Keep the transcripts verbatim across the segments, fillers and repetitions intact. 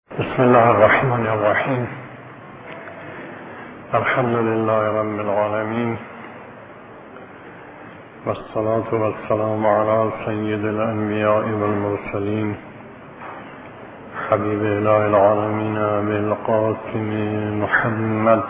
بسم الله الرحمن الرحیم. الحمد لله رب العالمین والصلاة والسلام علی سید الانبیاء والمرسلین حبیب اله العالمین ابی القاسم محمد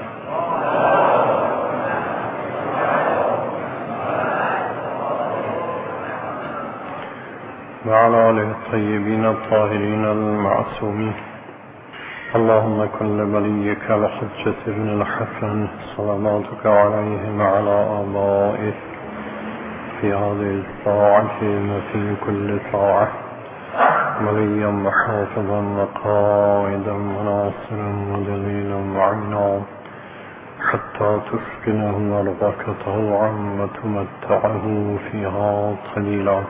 و علی آله الطیبین الطاهرین المعصومین. اللهم كن وليك الحجة بن الحسن صلواتك عليه وعلى آبائه في هذه الساعة وفي كل ساعة وليا وحافظا وقائدا وناصرا ودليلا وعينا حتى تسكنه أرضك طوعا وتمتعه فيها قليلا.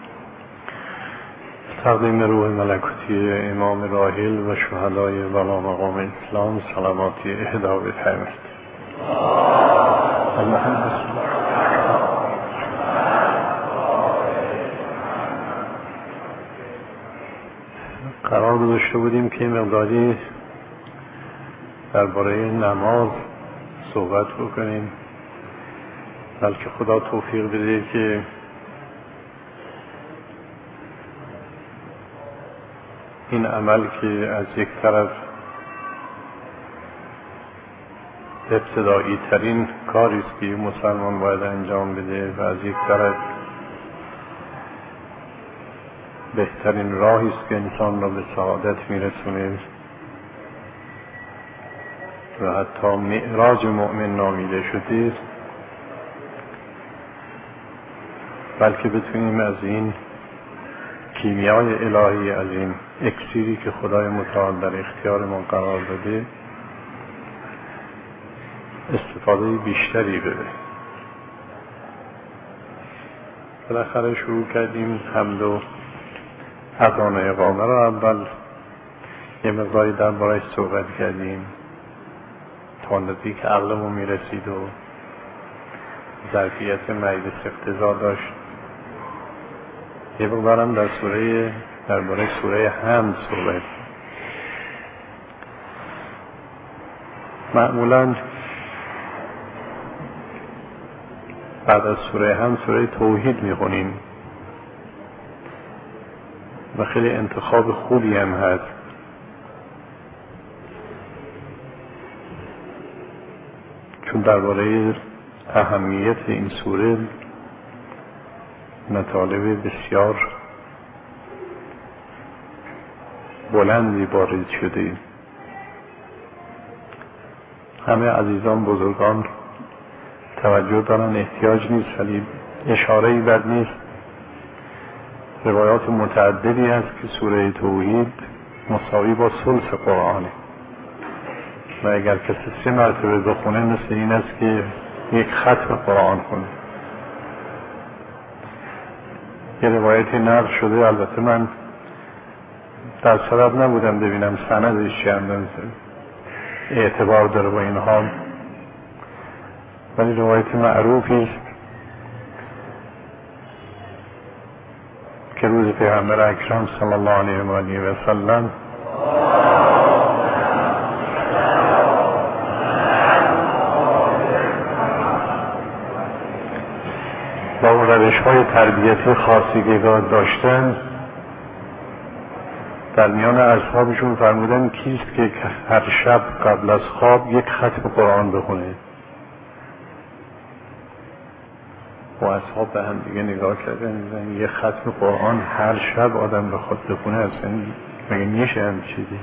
تقدیم روح ملکوتی امام راحل و شهدای والا مقام اسلام صلواتی اهدا بفرمایید. اللهم صل. قرار گذاشته بودیم که مقداری درباره نماز صحبت بکنیم، بلکه خدا توفیق بده که این عمل که از یک طرف ابتدایی ترین کاری است که مسلمان باید انجام بده و از یک طرف بهترین راهی است که انسان را به سعادت میرسونه و حتی معراج مؤمن نامیده شده، بلکه بتونیم از این کیمیای الهی، از این اکسیری که خدای متعال در اختیار ما قرار داده استفاده بیشتری بده. بالاخره شروع کردیم حمد و اذان اقامه را. اول یه مقداری درباره‌اش صحبت کردیم تا نزدیک که عقلمون میرسید و ظرفیت مجلس اقتضا داشت. یه مقدارم در سوره درباره سوره حمد صحبت. معمولاً بعد از سوره حمد سوره توحید میخونیم و خیلی انتخاب خوبی هم هست، چون درباره اهمیت این سوره مطالب بسیار بلندی وارد شده. همه عزیزان بزرگان توجه دارن، احتیاج نیست، ولی اشاره‌ای بد نیست. روایات متعددی هست که سوره توحید مساوی با ثلث قرآنه و اگر کسی سه مرتبه بخونه مثل این است که یک ختم قرآن کنه. یه روایتی نقل شده، البته من در صدد نبودم ببینم سندش چه اعتبار داره با این حال، ولی روایت معروفی است که روز پیغمبر اکرم صلی الله علیه و آله و سلم با اون روش‌های تربیتی خاصی که داشتن در میان اصحابشون فرمودن کیست که هر شب قبل از خواب یک ختم قرآن بخونه. و اصحاب به هم دیگه نگاه کردن میگن یک ختم قرآن هر شب آدم بخواد بخونه اصلا مگه میشه هم چیزی؟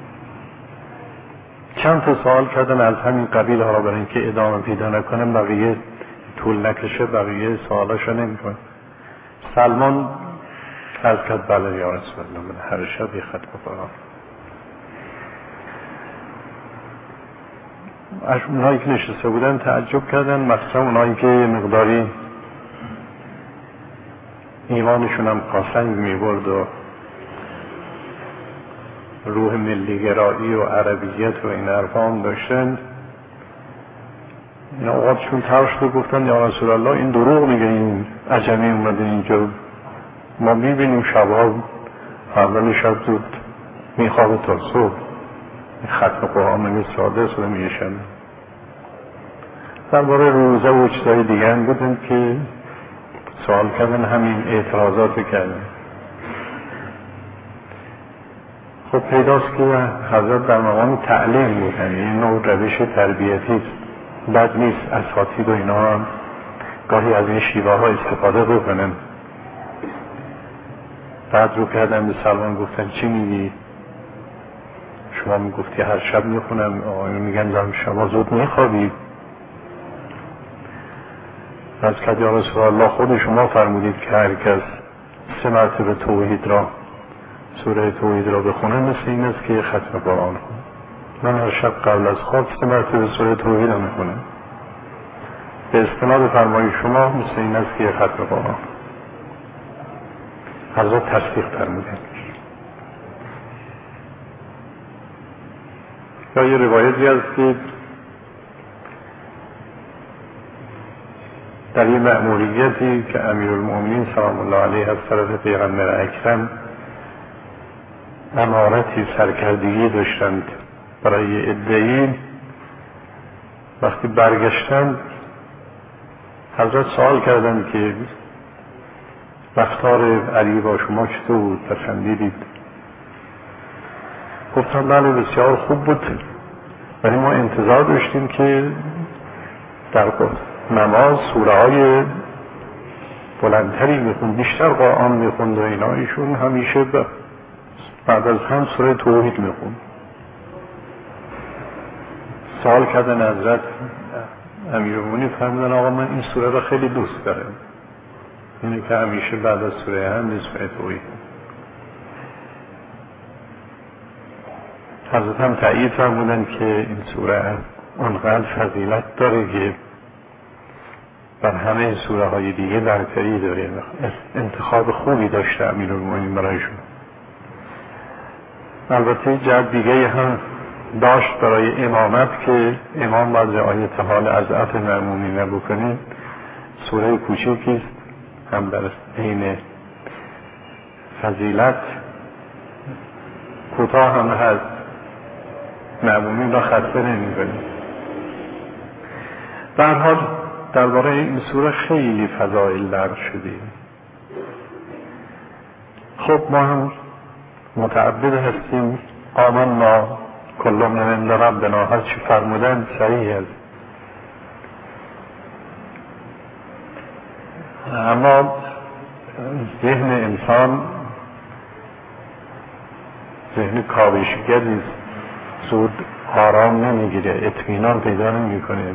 چند تا سوال کردن از همین قبیل ها، برای اینکه ادامه پیدا نکنم بقیه طول نکشه، بقیه سوالاشو نمیکنم. سلمان از کرد بله یا رسول الله من هر شب یک ختم قرآن. از اونایی که نشسته بودن تعجب کردن، مخصوصا اونایی که مقداری ایمانشون هم قاسنگ میبرد و روح ملیگرایی و عربیت و این حرفا داشتن. این اوقاتشون ترش رو گفتن یا رسول الله این دروغ میگه، این عجمی اومده اینجا، ما میبینیم شبها اول شب زود میخوابه تا صبح. ختم قرآن میگه ساده شده میگه شنبه. درباره روزه و چیزای دیگه هم بودن که سوال کردن، همین اعتراضات کردن. خب پیداست که حضرت در مقام تعلیم بودن، این نوع روش تربیتی است. بد نیست اساتید و اینا هم گاهی از این شیوه ها استفاده بکنن. بعد رو کردن به سلمان گفتن چی میگی؟ شما میگفتی هر شب میخونم، آقایون میگن زن شما زود میخوابی. از که یا رسول الله خود شما فرمودید که هر کس سه مرتبه توحید را سوره توحید را بخونه مثل این است که ختم قرآن کنه. من هر شب قبل از خواب سه مرتبه سوره توحید را میخونم. به استناد فرمایش شما مثل این است که ختم قرآن. حضرت تصدیق فرمودند. یا یه روایتی است که در یه مأموریتی که امیرالمؤمنین سلام الله علیه از طرف پیغمبر اکرم امارتی سرکردگی داشتند برای عده‌ای، وقتی برگشتند حضرت سوال کردند که رفتار علی با شما چطور بود؟ پسندیدید؟ گفتم بله بسیار خوب بود، ولی ما انتظار داشتیم که در نماز سوره های بلندتری میخوند، بیشتر قرآن میخوند و اینا. ایشون همیشه بعد از هم سوره توحید میخوند. سوال کردن حضرت امیرالمؤمنین فرمودن آقا من این سوره را خیلی دوست دارم، اینه که همیشه بعد از سوره هم سوره توحید. حضرت هم تأیید فرمودن که این سوره اونقدر فضیلت داره که بر همه سوره های دیگه برتری داره. انتخاب خوبی داشته امیرالمؤمنین برایشون. البته جهت دیگه هم داشت برای امامت که امام باید رعایت حال اضعف مأمومین بکنه. سوره کوچکی است، هم در عین فضیلت کوتاه هم هست، مأمومین را خسته نمی‌کنه. به هر حال درباره این سوره خیلی فضائل درد شده. خب ما هم متعبد هستیم، آمنا کل من عند ربنا، هر چی فرمودن صحیح است. اما ذهن انسان ذهن کاوشگری زود آرام نمیگیره، اطمینان پیدا نمیکنه.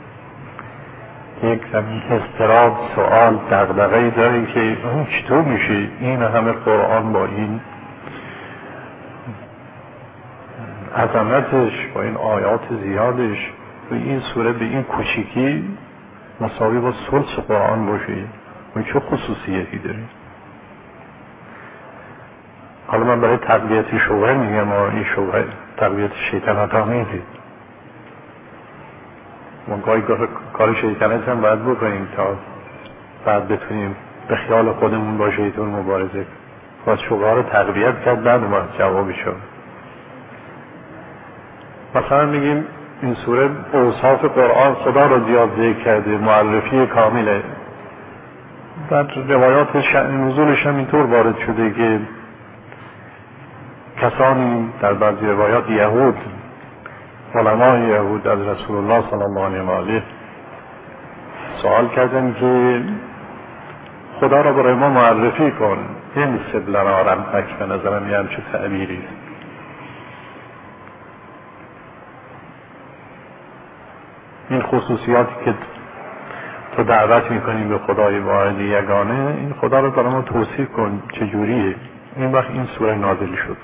یک اضطراب، سوال، دغدغه‌ای داره که اون چطور میشه این همه قرآن با این عظمتش، با این آیات زیادش، و این سوره به این کوچیکی مساوی با ثلث قرآن باشه، و چه خصوصیتی داره؟ حالا من برای تقویت شبهه میگم، این شبهه تقویت شیطنت ها نیست. ما گاهی کار شیطنت هم باید بکنیم تا بعد بتونیم به خیال خودمون با شیطان مبارزه کنیم. باید شبهه رو تقویت کرد، بعد اومد جوابی شد. مثلا میگیم این سوره اوصاف قرآن خدا رو زیاد ذکر کرده، معرفی کامله. در روایات شأن نزولش هم اینطور وارد شده که کسانی در بعضی روایات یهود، علمای یهود از رسول الله صلی الله علیه و آله سوال کردن که خدا را برای ما معرفی کن، این سبلنا ربک، به نظرم یه همچه تعبیری. این خصوصیاتی که تو دعوت میکنیم به خدای واحد یگانه، این خدا رو برای ما توصیف کن چجوریه. این وقت این سوره نازل شد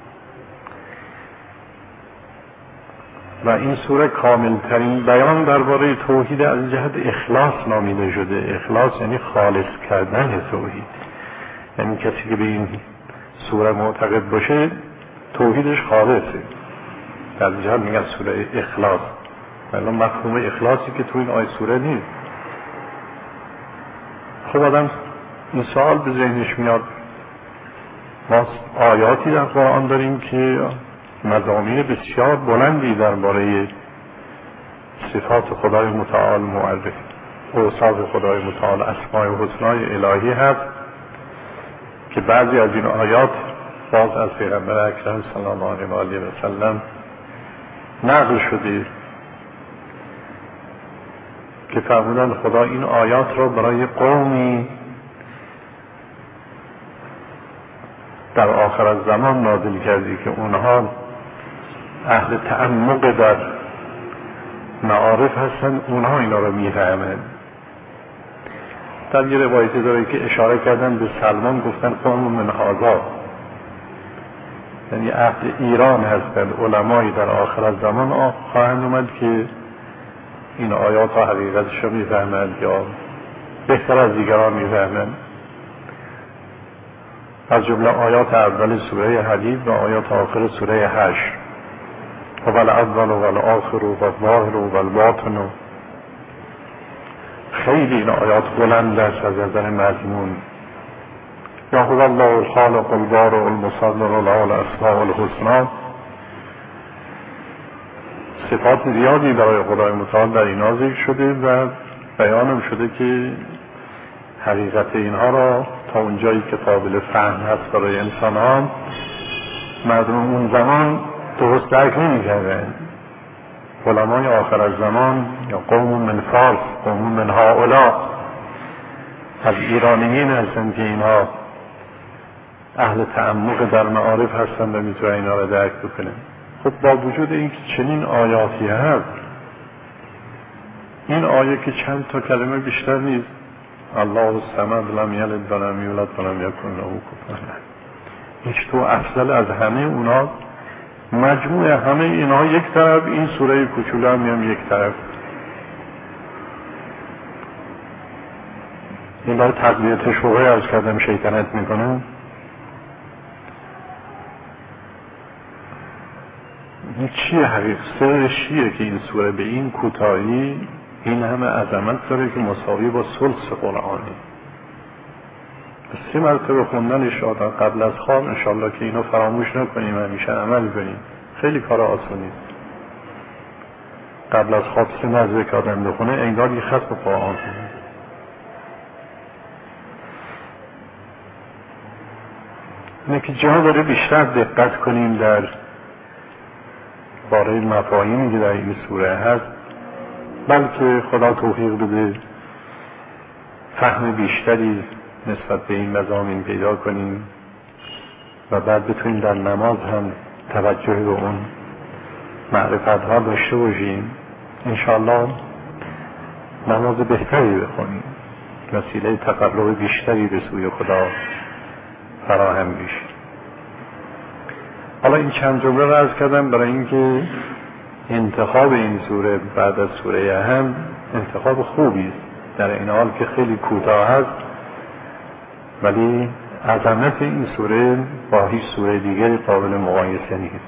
و این سوره کامل ترین بیان درباره توحید از جهت اخلاص نامیده شده. اخلاص یعنی خالص کردن توحید، یعنی کسی که به این سوره معتقد باشه توحیدش خالصه. در جهت میگن سوره اخلاص، ولی مفهوم اخلاصی که تو این آیه سوره نیست. خب آدم این سوال به ذهنش میاد ما آیاتی در قرآن داریم که مضامین بسیار بلندی درباره صفات خدای متعال معرفی، اوصاف خدای متعال، اسماء الحسنای الهی هست که بعضی از این آیات باز از پیغمبر اکرم صلی الله علیه و آله و سلم نقل شده که فرمودن خدا این آیات را برای قومی در آخر از زمان نازل کردی که اونها اهل تعمق در معارف هستن، اونها اینا رو میفهمن. در یه روایتی داره که اشاره کردن به سلمان، گفتن قوم من هذا، یعنی اهل ایران هستن، علمایی در آخر از زمان خواهند اومد که این آیات ها حقیقتش رو میفهمند یا بهتر از دیگران میفهمند. از جمله آیات اول سوره حدید و آیات آخر سوره حشر، و الاول و الاخر و الظاهر و الباطن. خیلی این آیات بلند است از نظر مضمون. یا هو الله الخالق البارئ المصور له الاسماء الحسنی. صفات زیادی برای خدای متعال در اینا ذکر شده و بیانم شده که حقیقت اینها را تا اونجایی که قابل فهم هست برای انسان ها، مردم اون زمان درست درک نمی کردن. علمای آخر از زمان یا قوم من فارس، قوم من هؤلاء، از ایرانیین هستن که اینها اهل تعمق در معارف هستن و میتونن اینا را درک بکنن. خب با وجود این که چنین آیاتی هست، این آیه که چند تا کلمه بیشتر نیست، الله الصمد لم یلد و لم یولد و لم یکن له کفوا احد، هیچ تو افضل از همه اونا، مجموع همه اینها یک طرف، این سوره کوچولو هم, هم یک طرف. این برای تقویه تشوقه از کردم شیطنت میکنه. این چیه حقیقت؟ سرش چیه که این سوره به این کوتاهی این همه عظمت داره که مساوی با ثلث قرآنی؟ سه مرتبه خوندنش آدم قبل از خواب، انشالله که اینو فراموش نکنیم، همیشه عمل کنیم. خیلی کار آسونی. قبل از خواب سه مرتبه که آدم بخونه انگار یه ختم قرآن کنه. اینه که جا داره بیشتر دقت کنیم در باره مفاهیمی که در این سوره هست، بلکه خدا توفیق بده فهم بیشتری نسبت به این مضامین پیدا کنیم و بعد بتونیم در نماز هم توجه به اون معرفت ها داشته باشیم. انشاءالله نماز بهتری بخونیم، وسیله تقرب بیشتری به سوی خدا فراهم بشه. حالا این چند جمله رو عرض کردم برای اینکه انتخاب این سوره بعد از سوره هم انتخاب خوبی است، در این حال که خیلی کوتاه است، ولی عظمت این سوره با هیچ سوره دیگری قابل مقایسه نیست.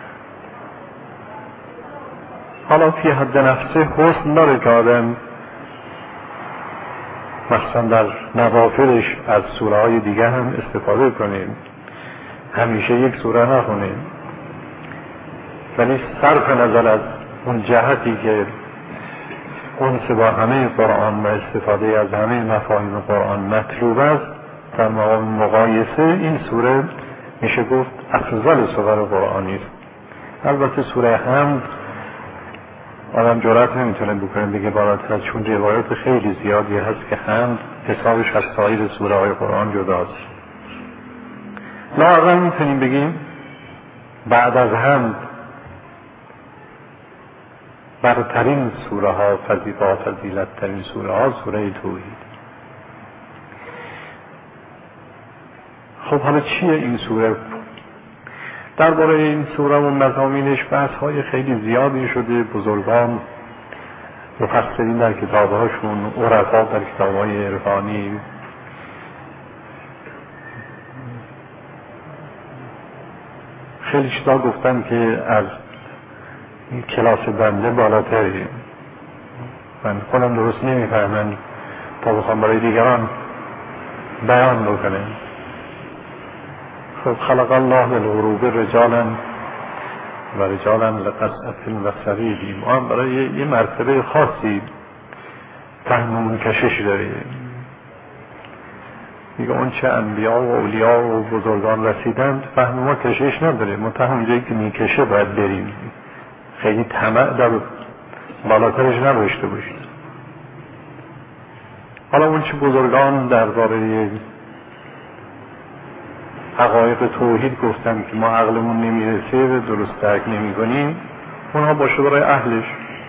حالا فی حد نفسه حسن داره که آدم مثلا در نوافلش از سوره های دیگه هم استفاده کنیم، همیشه یک سوره نخونیم، ولی صرف نظر از اون جهتی که اونس با همه قرآن و استفاده از همه مفاهیم قرآن مطلوب است، در مقام مقایسه این سوره میشه گفت افضل سور قرآنی است. البته سوره حمد آدم جرأت نمیتونه بکنه دیگه بالاتر، چون روایات خیلی زیادی هست که حمد حسابش از سایر سوره های قرآن جداست. لااقل میتونیم بگیم بعد از حمد برترین سوره ها، فضیلت فضیلت ترین سوره ها سوره توحید. خب حالا چیه این سوره؟ درباره این سوره و مضامینش بحث های خیلی زیادی شده. بزرگان مفسرین در کتابهاشون، عرفا در کتابهای عرفانی خیلی چیزا گفتن که از این کلاس بنده بالاتری. من خودم درست نمیفهمم تا بخوام برای دیگران بیان بکنم. خب خلق الله للغروب رجالا و رجالا لقصعة و سریدی. ما هم برای یه مرتبه خاصی فهممون کشش داره. میگه اون چه انبیا و اولیا و بزرگان رسیدند فهم ما کشش نداره، متهم اونجایی که میکشه باید بریم، خیلی طمع در بالاترش نداشته باشیم. حالا اون چه بزرگان درباره حقایق توحید گفتن که ما عقلمون نمیرسه و درست درک نمی کنیم، اونها باشه برای اهلش.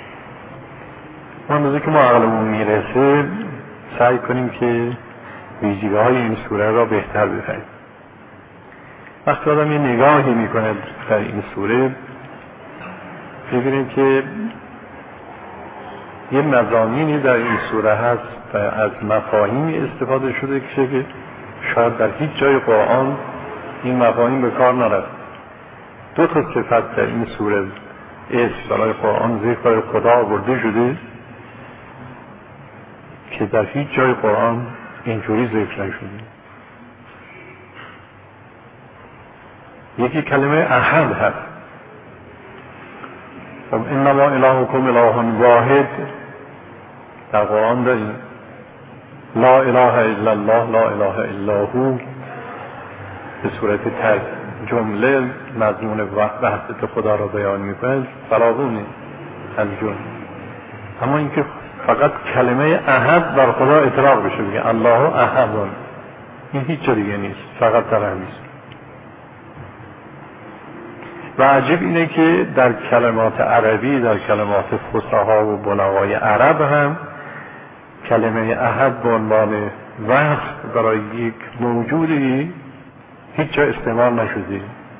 اون که ما عقلمون میرسه سعی کنیم که ویژگی های این سوره را بهتر بفهمیم. وقتی آدم یه نگاهی میکنه در این سوره ببینیم که یه مضامینی در این سوره هست و از مفاهیمی استفاده شده که شاید در هیچ جای قرآن این مفاهیم به کار نرفت. دو تا صفت در این سوره اسم برای قرآن ذکر خدا آورده شده که در هیچ جای قرآن اینجوری ذکر نشده. یکی کلمه احد هست. خب انما الهکم اله واحد در قرآن داریم. لا اله الا الله لا اله الا هو به صورت تک جمله مضمون وحدت خدا را بیان می‌کند، فراوونه از جمله. اما اینکه فقط کلمه احد بر خدا اطلاق بشه، بگه الله احد، این هیچ دیگه نیست، فقط در همین. و عجیب اینه که در کلمات عربی، در کلمات فصحا و بلغای عرب هم کلمه احد به عنوان وصف برای یک موجودی هیچ جا استعمال نشده.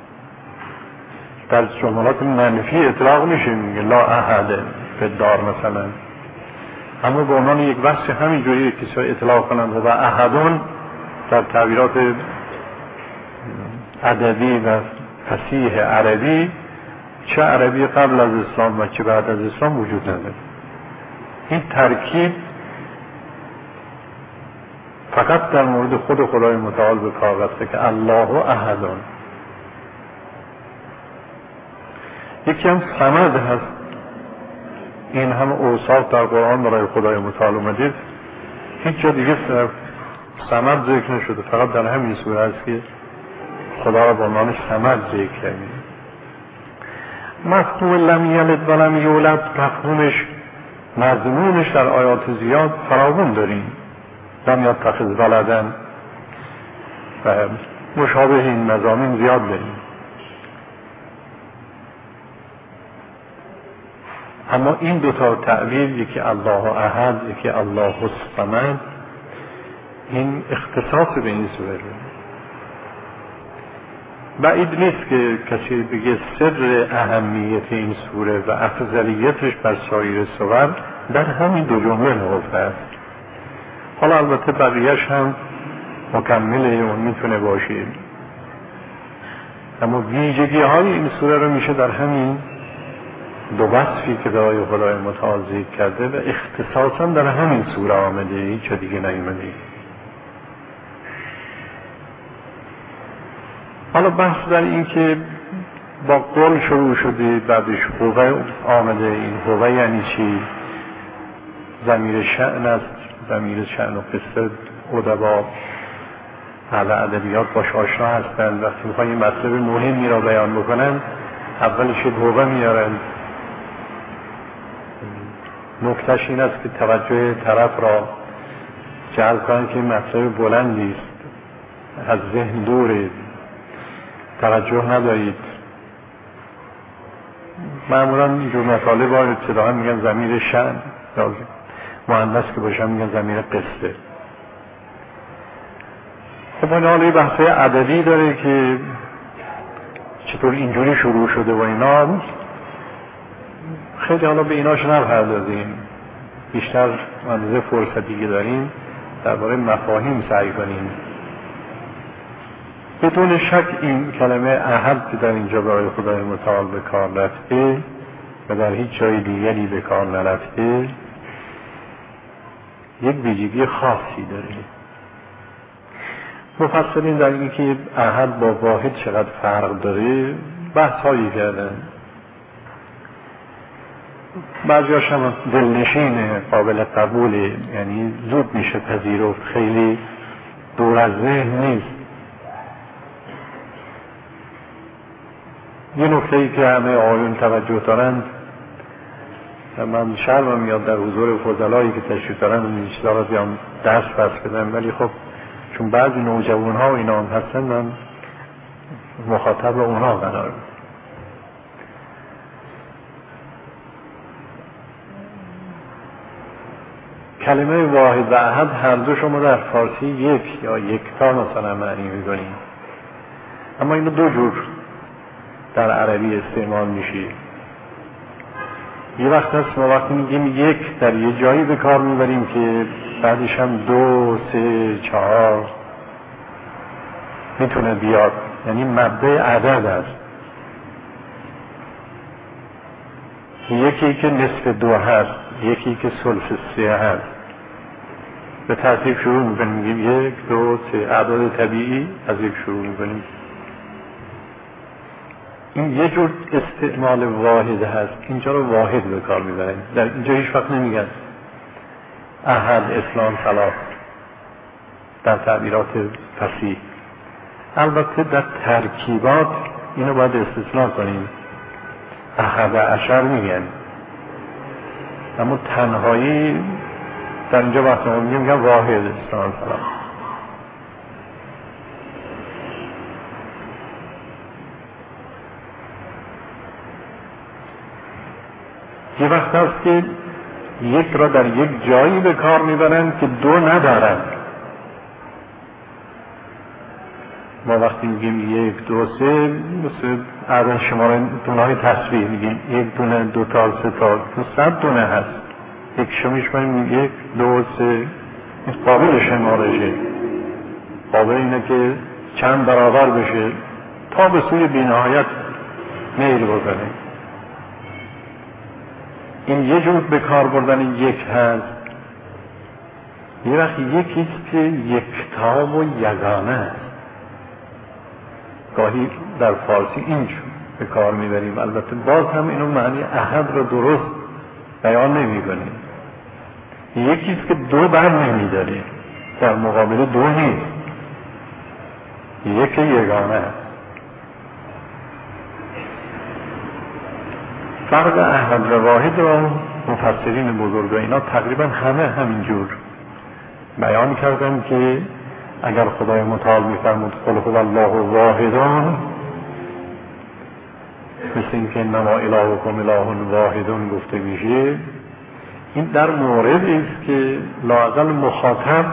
در جملات منفی اطلاق میشه، میگه لا احد فی الدار مثلا، اما به عنوان یک وصف همینجوری کسی اطلاق کنند. و احدون در تعبیرات ادبی و فصیح عربی، چه عربی قبل از اسلام و چه بعد از اسلام وجود نداره. این ترکیب فقط در مورد خود خدای متعال به کار رفته که الله و احدون. یکی هم صمد هست. این هم اوصاف در قرآن برای خدای متعال اومده، هیچ جا دیگه صمد ذکر نشده، فقط در همین سوره است که خدا را به عنوان صمد ذکر کرده. مفهوم لم یلد و لم یولد، مفهومش مضمونش در آیات زیاد فراوان داریم. لم یتخذ ولدا و مشابه این مضامین زیاد داریم. اما این دو تا تعبیر، یکی الله احد یکی الله الصمد، این اختصاص به این سوره. بعید نیست که کسی بگه سر اهمیت این سوره و افضلیتش بر سایر سور در همین دو جمله نهفته است. حالا البته بقیهش هم مکمله اون میتونه باشه، اما ویژگی های این سوره رو میشه در همین دو وصفی که برای خدای متعال ذکر کرده و اختصاصا در همین سوره آمده، هیچ دیگه نیامده. حالا بحث در این که با قول شروع شده، بعدش هوه آمده. این هوه یعنی چی؟ ضمیر شأن است. ضمیر شأن و قصه ادبا اهل ادبیات باش آشنا هستند. وقتی میخوان یه مطلب مهمی را بیان بکنن اولش هوه میارن. نکتهش این است که توجه طرف را جلب کنن که این مطلب بلندی است، از ذهن دوره، توجه ندارید. معمولا اینجور مطالب ها ابتداء میگن ضمیر شأن، مؤنث که باشن میگن ضمیر قصه. خب این حالا یه بحث ادبی داره که چطور اینجوری شروع شده و اینا، خیلی حالا به ایناش نپردازیم، بیشتر اندازه فرصتی که داریم درباره مفاهیم سعی کنیم. بدون شک این کلمه احد که در اینجا برای خدای متعال به کار رفته و در هیچ جای دیگری به کار نرفته، یک ویژگی خاصی داره. مفسرین در اینکه احد با واحد چقدر فرق داره بحث هایی کردن. بعضیاش هم دلنشین، قابل قبوله، یعنی زود میشه پذیرفت، خیلی دور از ذهن نیست. یه نکته ای که همه آیون توجه دارند، من شرمم میاد در حضور فضلایی که تشریف دارن این چیزا را بیام درس بس بدم، ولی خب چون بعضی نوجوان ها و اینا هم هستن من مخاطب اونها قرار میدم. کلمه واحد و احد هر دو شما در فارسی یک یا یکتا مثلا معنی می‌کنید، اما اینو دو جور در عربی استعمال میشه. یه وقت هست ما وقتی میگیم یک در یه جایی به کار میبریم که بعدش هم دو، سه، چهار میتونه بیاد، یعنی مبدأ عدد است. یکی که نصف دو هست، یکی که ثلث سه هست، به ترتیب شروع میکنیم، میگیم یک، دو، سه، اعداد طبیعی از یک شروع میکنیم. این یه جور استعمال واحد هست، اینجا رو واحد به کار میبرن، در اینجا هیچ وقت نمیگن احد، اسلام، ثلاث در تعبیرات فصیح. البته در ترکیبات اینو باید استثناء کنیم، احد عشر میگن، اما تنهایی در اینجا وقت ما میگیم میگن واحد، اسلام، ثلاث. یه وقت هست که یک را در یک جایی به کار میبرند که دو ندارند. ما وقتی میگیم یک، دو، سه، مثل عدد شماره دونه های تصویح میگیم یک دونه، دو تا، سه تا، صد دونه هست. یک شمیش باید یک، دو، سه، قابل شمارشه، قابل اینه که چند برابر بشه تا به سوی بینهایت میل بکنه. این یه جور به کار بردن یک هست. یه وقت یکیست که یکتا و یگانه است. گاهی در فارسی اینجور به کار میبریم، البته باز هم اینو معنی احد رو درست بیان نمی کنیم. یکیست که دو بر نمی داره، در مقابل دو نیست، یک یگانه است. فرق احد و واحد را مفسرین بزرگ و اینا تقریبا همه همینجور بیان کردن که اگر خدای متعال میفرمود قل هو الله واحدان، مثل اینکه انما الهکم اله واحدون گفته میشه، این در موردی است که لااقل مخاطب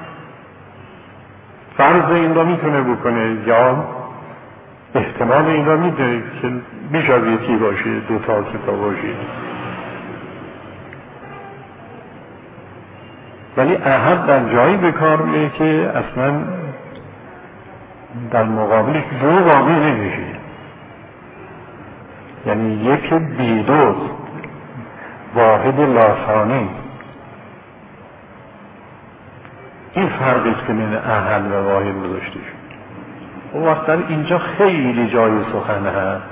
فرض این را میتونه بکنه یا احتمال این را میده که بیش از یکی باشه، دو تا، سه تا باشه. ولی احد در جایی به کار میره که اصلا در مقابلش دو واقع نمیشه، یعنی یک بی دوست، واحد لاسانی. این فرقی است که بین احد و واحد گذاشته شد. اون وقت در اینجا خیلی جای سخن هست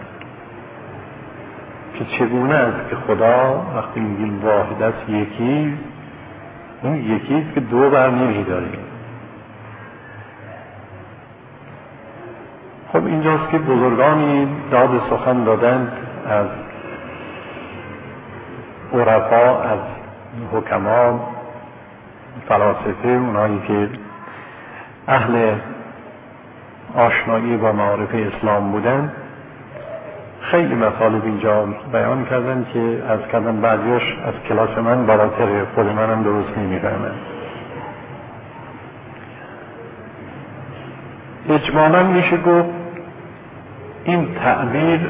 که چگونه است که خدا وقتی میگیم واحد است یکی، اون یکی است که دو بر نمی داریم. خب اینجاست که بزرگانی داد سخن دادند از عرفا، از حکما، فلاسفه، اونایی که اهل آشنایی با معارف اسلام بودن، خیلی مطالب اینجا بیان کردن که از کردن بعضیش از کلاس من بالاتره، خود منم درست نمی‌فهمم. اجمالاً میشه گفت این تعبیر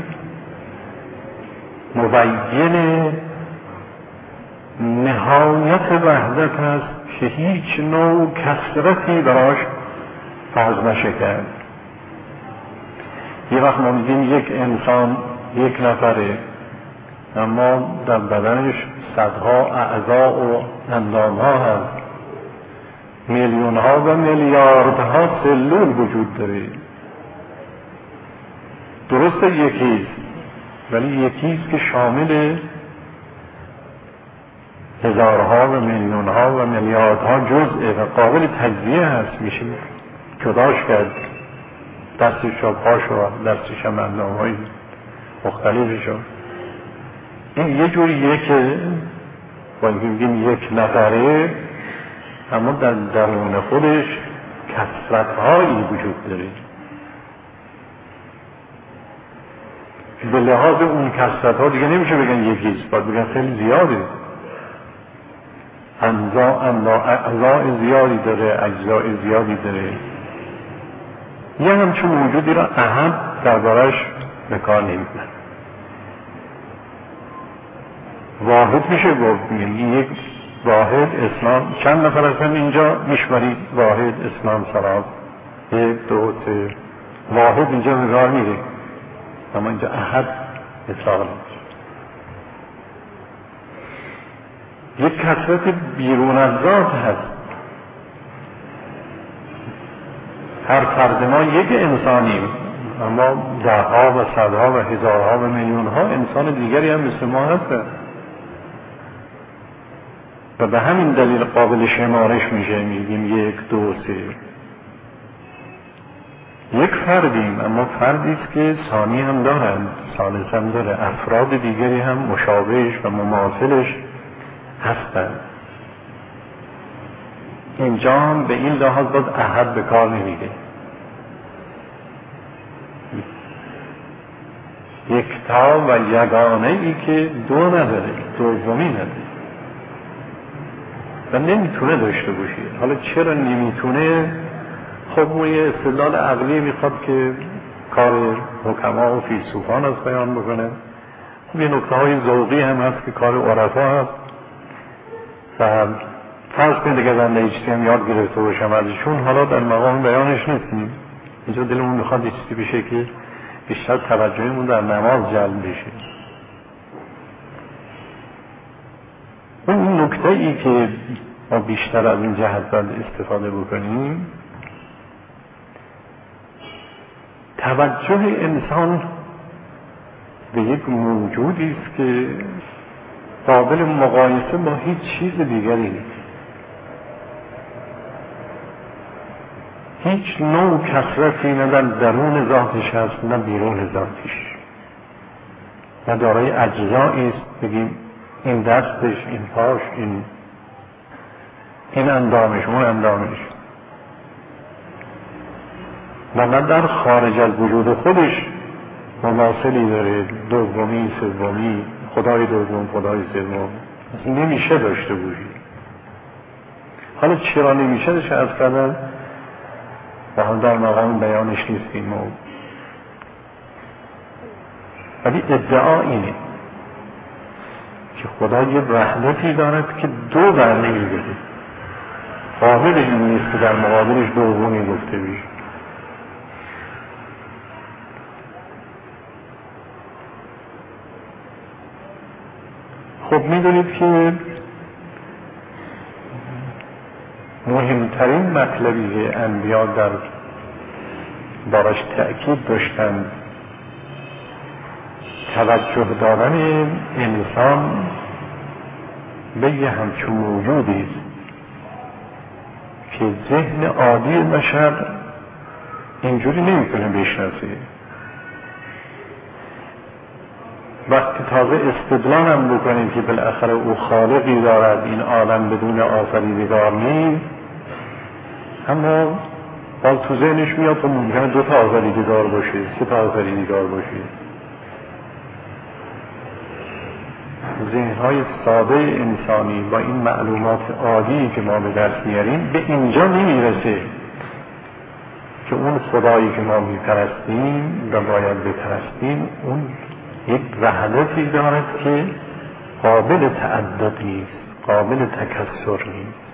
مبین نهایت وحدت است که هیچ نوع کثرتی براش فرض نشه کرد. یه وقت ما میگیم یک انسان یک نفره، اما در بدنش صدها اعضا و اندام ها هست. میلیون ها و میلیاردها سلول وجود داره. درسته یکیست، ولی یکیست که شامل هزارها و میلیون ها و میلیاردها جزءه و قابل تجزیه هست. میشه جداش کرد، دستش و پاش و دستش هم اندامهای مختلفش. این یه جوریه که با اینکه میگیم یک نفره، اما در درون خودش کثرت‌هایی وجود داره. به لحاظ اون کثرت‌ها دیگه نمیشه بگن یکیست، باید بگن خیلی زیاده. اعضاء زیادی داره، اجزاء زیادی داره. یه همچون موجودی را احد دربارش به کار نمیبرن. واحد میشه گفت، یک واحد اسلام. چند نفر هستن اینجا میشمارید؟ واحد اسلام سلام، یک دو سه. واحد اینجا به کار میره، اما اینجا احد اطلاق نمیشه. یک کثرت بیرون از ذات هست. هر فرد ما یک انسانیم، اما دهها و صدها و هزارها و میلیونها انسان دیگری هم مثل ما هستن و به همین دلیل قابل شمارش میشه. میگیم یک دو سه. یک فردیم، اما فردی است که ثانی هم دارند، ثالث هم داره، افراد دیگری هم مشابهش و مماثلش هستند. اینجا هم به این لحاظ باید احد به کار نمیده. یکتا و یگانه ای که دو نداره، دومی نداره و نمیتونه داشته باشه. حالا چرا نمیتونه؟ خب اون یه استدلال عقلی میخواد که کار حکما و فیلسوفان از بیان بکنه. خب یه نکته های ذوقی هم هست که کار عرفا هست و فرض کنید دیگه زنده ایچتی هم یاد گرفته باشم ازشون. حالا در مقام بیانش نیستیم. اینجا دلمون میخواد ایچتی بشه که بیشتر توجهمون در نماز جلب بشه. اون نکته ای که ما بیشتر از این جهت باید استفاده بکنیم، توجه انسان به یک موجودی است که قابل مقایسه با هیچ چیز دیگری نیست. هیچ نوع کثرتی نه در درون ذاتش هست نه بیرون ذاتش، نه دارای اجزایی است بگیم این دستش، این پاش، این این اندامش، اون اندامش، و نه در خارج از وجود خودش مماثلی داره، دومی، سومی، خدای دوم، خدای سوم. اصلا نمیشه داشته باشی. حالا چرا نمیشه داشته از کردن و هم در مقام بیانش نیستیم، ولی ادعا اینه که خدا یه وحدتی دارد که دو بر نمیده. قابل این نیست که در مقابلش دومی گفته بشه. خب میدونید که مهمترین مطلبی که انبیا در بارش تأکید داشتند توجه دادن انسان به یه همچون موجودی است که ذهن عادی بشر اینجوری نمیتونه بشناسه. وقتی تازه استدلال هم بکنیم که بالاخره او خالقی دارد، این عالم بدون آفریدگار نیست، اما باز تو ذهنش میاد که ممکنه دو تا آفریدگار باشه، سه تا آفریدگار باشه. ذهن‌های ساده انسانی با این معلومات عادی که ما به دست میاریم به اینجا نمیرسه که اون خدایی که ما میپرستیم و باید بپرستیم اون یک وحدتی دارد که قابل تعدد نیست، قابل تکثر نیست.